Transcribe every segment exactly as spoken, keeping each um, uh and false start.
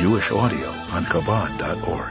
Jewish audio on Chabad dot org.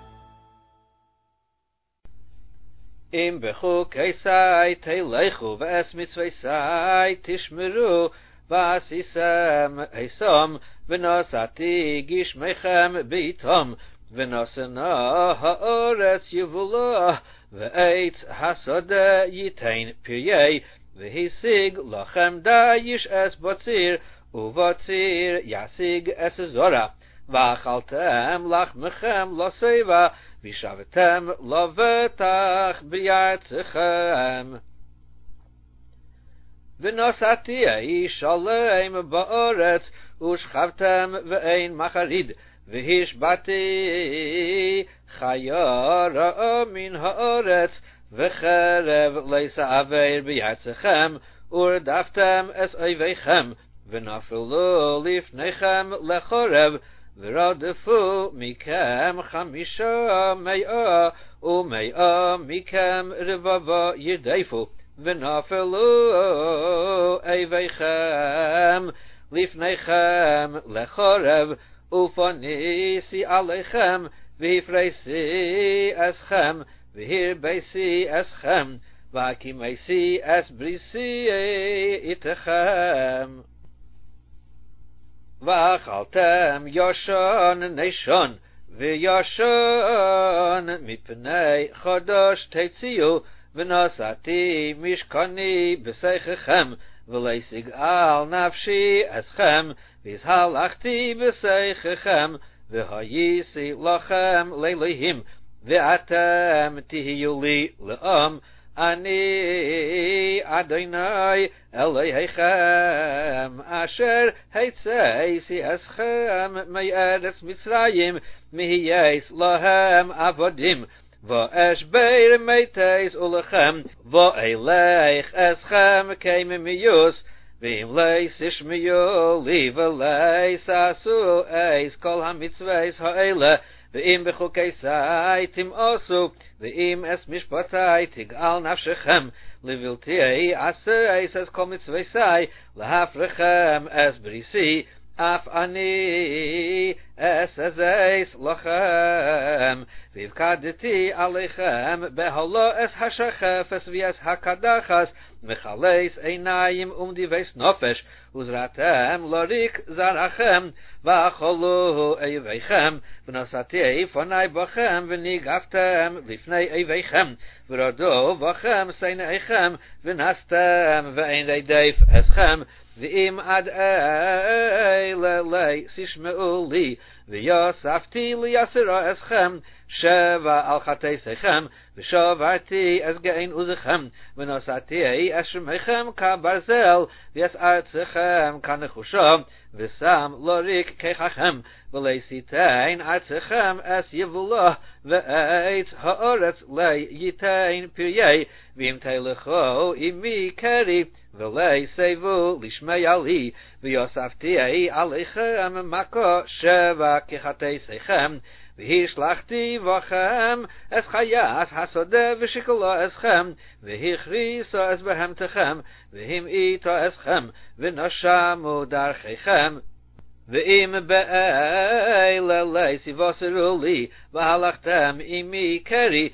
Im bechukei sai teilechu v'es mitzvei sai tishmeru v'asisem eisom v'nosati gishmechem beitom v'nosena ha'oretz yivullah v'eitz hasode yitain piryei v'hisig lachem dayish es botzir uvotzir yasig es zora v'achaltem lachmechem loseva v'shavtem lovetach b'yatzechem v'nosati ei shalem ba'oretz ushchavtem v'ein macharid v'hishbati chayara min ha'oretz v'cherev leisa aveir b'yatzechem urdaftem es oivechem v'nafelu lifnechem lechorev v'radefu mikem chamisha me'a u'me'a mikem revava yideifu v'nafelu eivechem lifnechem lechorev ufanisi alechem v'hifreisi eschem v'hirbeisi eschem v'akimeisi es brisi itechem v'achaltem yoshon neshon v'yoshon mipnei chodosh tetziu v'nosati mishkani b'seichechem v'leisig al nafshi eschem v'izhalachti b'seichechem v'hayisi lachem leilihim v'atem tihiyu li le'am ani Adonai Elohechem asher heitzeisi eschem me'eretz Mitzrayim mihiyes lahem avodim v'esh beir meiteis ulechem v'eleich eschem keim miyus v'im leis ishmiyu li v'leis asu eis kol hamitzveis ha'ele v'im bechukei sai timosu v'im es mishpatai tigal nafshechem liviltiei aseis es kol mitzvei sai lahafrechem es brisi af ani es ezeis lachem v'ivkadeti alechem behalo es hashachefes v'es hakadachas mechaleis einayim umdiveis nofesh uzratem lorik zarachem v'acholu eivechem v'nosati fonai bachem v'nigaftem lifnei eivechem v'rodo v'achem seineichem v'nastem v'ein reideif eschem v'im ad eile lei sishmeu li v'yosafti li yasira eschem sheva al chateisechem v'shovarti es gein uzechem v'nosati es shemechem ka barzel v'es artzechem ka nechusha v'sam lorik kechachem v'leisitein artzechem es yivullah v'eitz ha'oretz lei yitain piryei v'im teilecho imi keri v'lei seivu lishmei ali v'yosafti alechem mako sheva kechateisechem v'hishlachti v'achem es chayas hasode v'shikolo eschem v'hichriso es behemtechem v'him ito eschem v'noshamu darchechem v'im be'eile leisi v'osiru li v'halachtem imi keri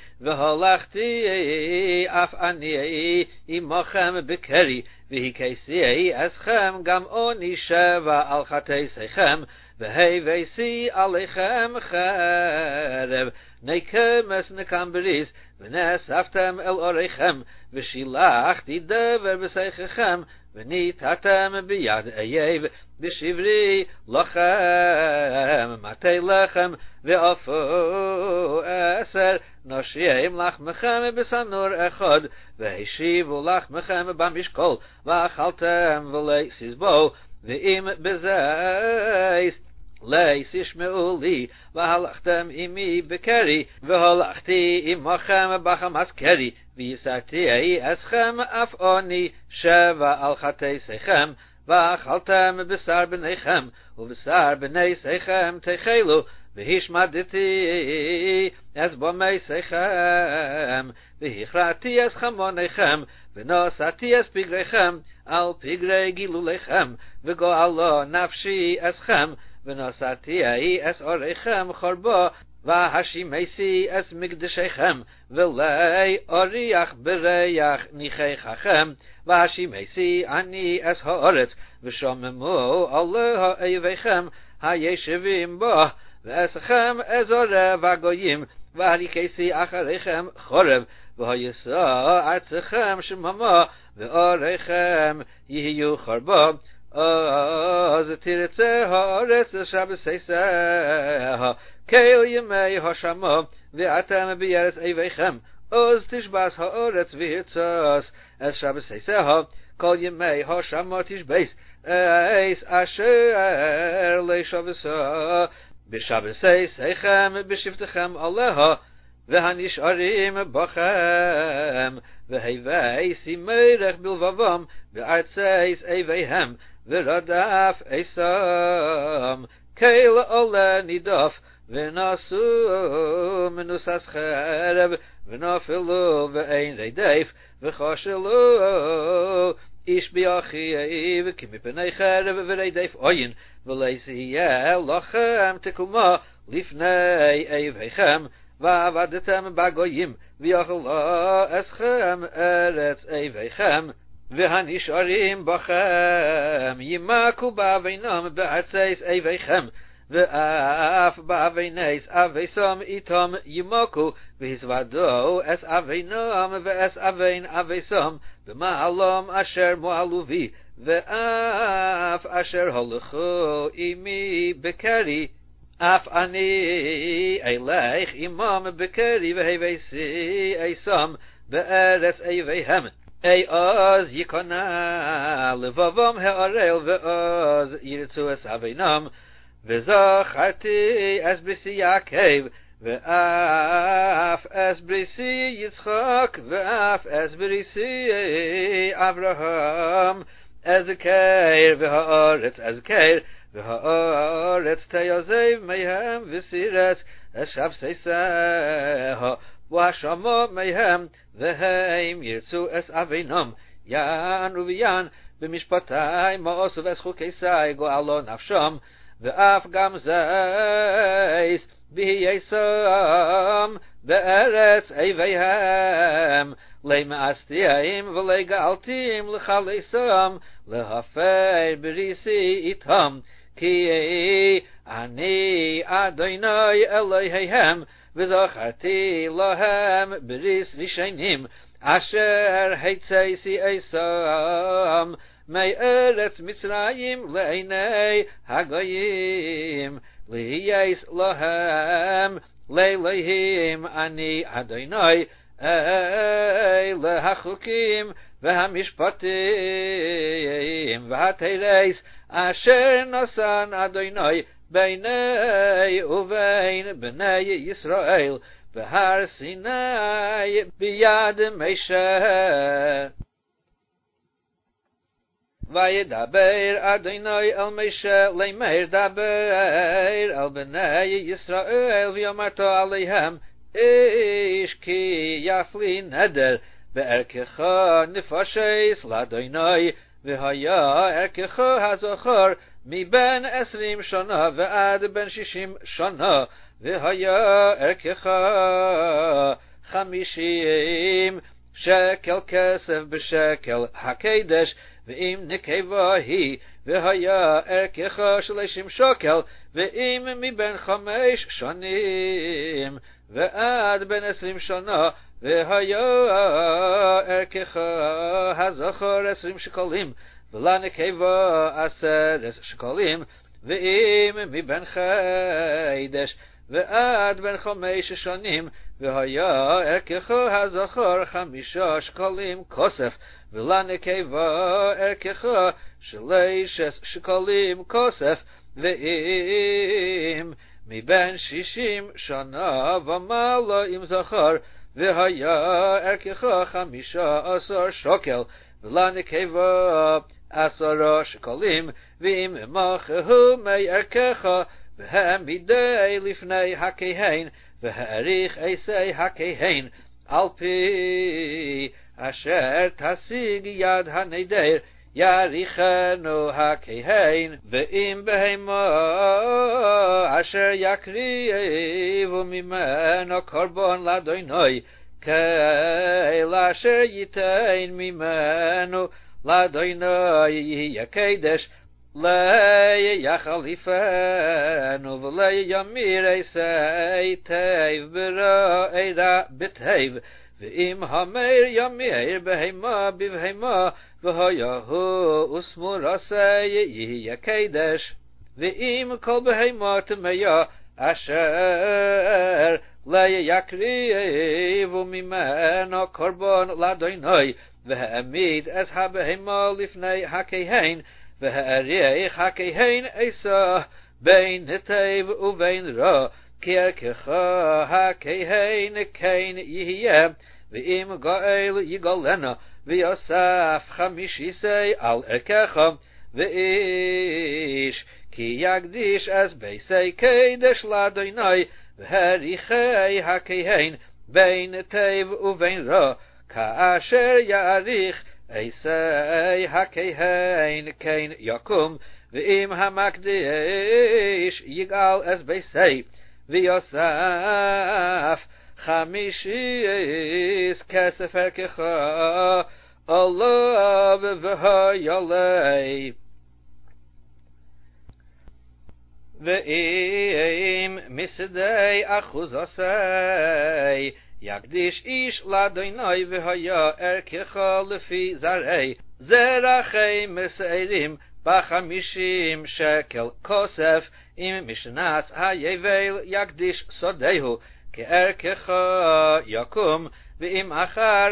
v'halachti af ani imochem b'keri v'hikeisi eschem gam oni sheva al chateisechem v'hevesi alechem cherev nekemes nekam beris v'nesaftem el orechem v'shilachti dever b'seichechem v'nitatem b'yad eyev b'shivri lachem matei lechem v'afu eser noshiem lachmechem b'sanur echod v'hishivu lachmechem b'mishkol v'achaltem v'leisizbo v'im bezeis leis ishmeu li v'halachtem imi b'keri v'halachti imochem b'chamas keri v'yisati eschem af oni sheva al chateisechem v'achaltem b'sar b'neichem u'b'sar b'neisechem techelu v'hishmaditi es bomeisechem v'hichrati es chamonechem v'nosati es pigrechem al pigre gilulechem v'go'alo nafshi eschem ונוסעתי אס אוריכם חורבו, והשימייסי אס מקדשכם, ולי אוריח בריח ניחככם, והשימייסי אני אס האורץ, ושוממו עליה אויביכם הישבים בו, ואסכם אזורי וגויים, והליכסי אחריכם חורב, והיסע ארצכם שממה, ואוריכם יהיו חורבו. אז תרצה הארץ שבססה, כל ימי השמו, ואתם בארץ אויביכם, אז תשבס הארץ וירצוס, אז שבססה, כל ימי השמו תשבס, אס אשר לשבסה, בשבססכם בשבתכם עליה, והנשארים בכם, והווי שימרך בלבבם בארצייס אויביהם, ורדף אסם, כל עולה נידף, ונשאו מנוסס חרב, ונפלו ואין רדף, וחושלו איש באחיו, כי מפני חרב ורדף עוין, ולהסיע לכם תקומה לפני אויביכם, ועבדתם בגויים, ויאכלו אסכם ארץ אויביכם, והנשארים בכם ימכו באבינם בארצייס אויביכם, ואף באבינס אביסם איתם ימכו, והזוודו אס אבינם ואס אבין אביסם, במעלם אשר מועלו בי, ואף אשר הולכו עמי בקרי, אף אני אלך עמם בקרי, והבייסי אסם בארץ אויביהם. אי אז יקונה לבבם הערל, ואז ירצו אס אבינם, וזכרתי אס בריסי יעקב, ואף אס בריסי יצחק, ואף אס בריסי אברהם, אזכר והארץ אזכר, והארץ תיעזב מהם וסירץ אס שבססה, והשמו מהם, והם ירצו אס אבינם, יען וביען במשפטי מאוסו ואס חוקי גואלו נפשם, ואף גם זייס בהייסם בארץ אויביהם, למאסתיהם ולגאלתים לחלסם, להפר בריסי איתם, כי אני אדוני אלוהיהם, וזכרתי להם בריס ראשונים, אשר הצאתי אסם מארץ מצרים לעיני הגויים, ליהייס להם לאלוהים אני אדוני, אלה החוקים והמשפטים והתירס אשר נתן אדוני ביני ובין בני ישראל בהר סיני ביד משה. וידבר אדוני אל משה לאמר, דבר אל בני ישראל ויאמרתו עליהם, איש כי יפלי נדר בערכך נפשס לאדוני, והיה ערכך הזכר מבין עשרים שנה ועד בין שישים שנה, והיה ערכך חמישים שקל כסף בשקל הקדש, ואם נקבה היא, והיה ערכך שלושים שקל, ואם מבין חמש שנים ועד בין עשרים שנה, והיה ערכך הזכר עשרים שקלים, ולנקבה עשרת שקלים, ואם מבין חדש ועד בין חמש שנים, והיה ערכך הזכר חמישה שקלים כוסף, ולנקבה ערכך שלוש שקלים כוסף, ואם מבין שישים שנה ומעלה עם זכר, והיה ערכך חמישה עשר שקל, ולנקבה עשרה שקלים, ואם מכהו מערכך, והם בידי לפני הכהן, והעריך עשי הכהן, על פי אשר תשיג יד הנדר, יריחנו הכהן, ואם בהמה אשר יקריבו ממנו קורבן לאדוני, כאלה אשר ייתן ממנו לאדוני יהיה קדש, ליחליפנו ולימיר עשי תיב ברעירה בתיב, ואם המר ימיר בהמה בבהמה, והיהו וסמור עשי יהיה קדש. ואם כל בהמה טמאה אשר ליקריבו ממנו קורבן לאדוני, והעמיד את הבהמה לפני הכהן, והעריך הכהן עשה בין נתיב ובין רע, כי ערכך הכהן כן יהיה. ואם גואל יגלנה ויוסף חמישיסי על ערכך, ואיש כי יקדיש אז ביסי קדש לאדוני, והעריכי הכהן בין נתיב ובין רע, כאשר יעריך עשי הכהן כן יקום. ואם המקדיש יגאל אז ביסי ויוסף חמישיס כסף ערכך עליו והיולי. ואם משדי אחוז עשי יקדיש איש לאדוני, והיה ערכך לפי זרעי זרחי מסעירים בחמישים שקל כוסף, אם משנס היבל יקדיש סודהו, כערכך יקום. ואם אחר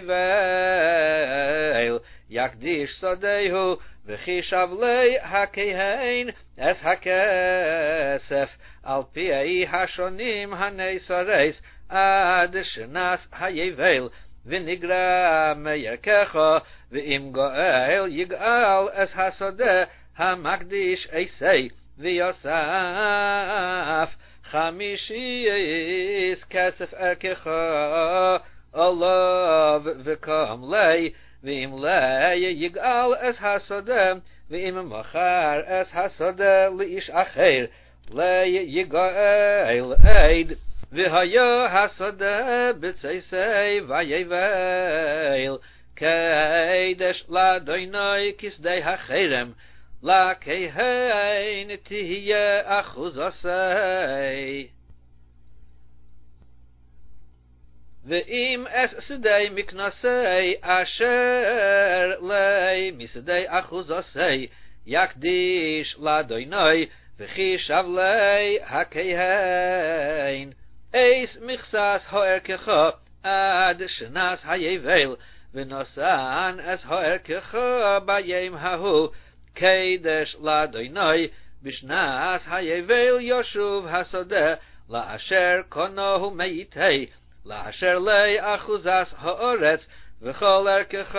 היבל יקדיש סודהו, וחישב לי הכהן את הכסף על פי השונים הנאסרס עד שנס היבל, ונגרע מערכך. ואם גואל יגאל את השדה המקדיש עשי ויוסף חמישיס כסף ערכך עליו וקם לי. ואם לי יגאל את השדה, ואם מכר את השדה לאיש אחר, לי יגאל עד. והיה השדה בצייסי ויבל קדש לאדוני כשדה החרם, לכהן תהיה אחוז עשי. ואם אס שדה מקנסי אשר לי משדה אחוז עשי יקדיש לאדוני, וחישב לי הכהן אס מכסס הערכך עד שנס היבל, ונוסן אס הערכך ביום ההוא קדש לאדוני. בשנס היבל ישוב השדה לאשר קונו מאיתי, לאשר לי אחוזס האורץ, וכל ערכך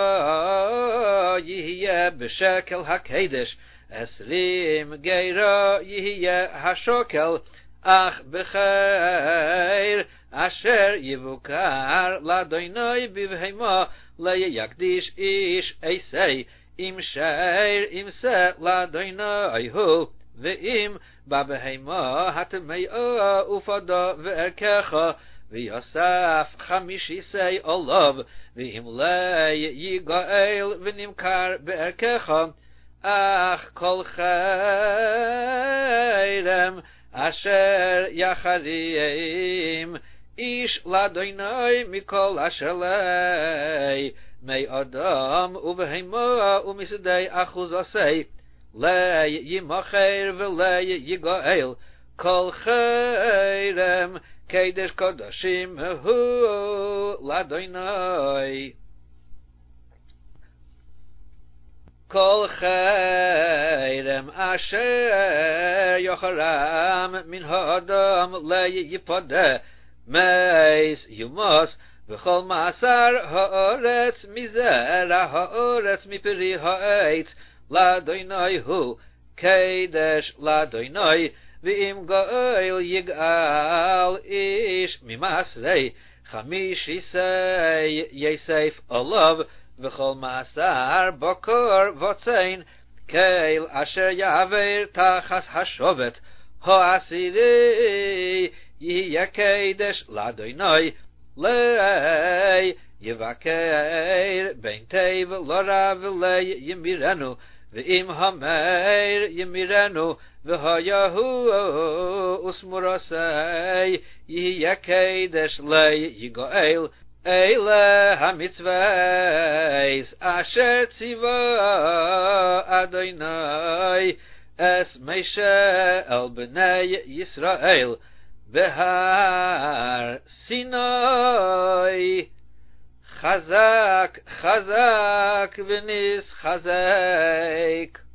יהיה בשקל הקדש, עשרים גירה יהיה השוקל. אך בחיר אשר יבוקר לאדוני בבהמה, ליקדיש איש עשי, אם שיר ימסה לאדוני הוא. ואם בבהמה הטמאה ופדה וערכך, ויוסף חמישיסי עליו, ואם לי יגאל ונמכר בערכך. אך כל חרם אשר יחרים איש לאדוני מכל אשר לי, מאדם ובהמה ומשדה אחוז עשי, לי ימכר ולי יגאל. כל חרם קדש קודשים הוא לאדוני. כל חרם אשר יחרם מן האדם לי יפדה, מייס יומוס. וכל מעשר האורץ מזרע האורץ מפרי העץ, לאדוני הוא קדש לאדוני. ואם גואל יגאל איש ממעשרי חמישיסי יסף עליו, v'chol ma'asar bokor v'tzein keil asher yaver tachas hashovet ha'asiri yihya kedesh ladoinoi lei yivakeir bein teiv lorav lei yimirenu v'im hameir yimirenu v'hayahu usmurosei yihya kedesh lei yigoel Eile ha-mitzvahs asher tziva Adonai es Moshe el bnei Yisrael behar Sinai. Chazak, chazak v'nis chazek.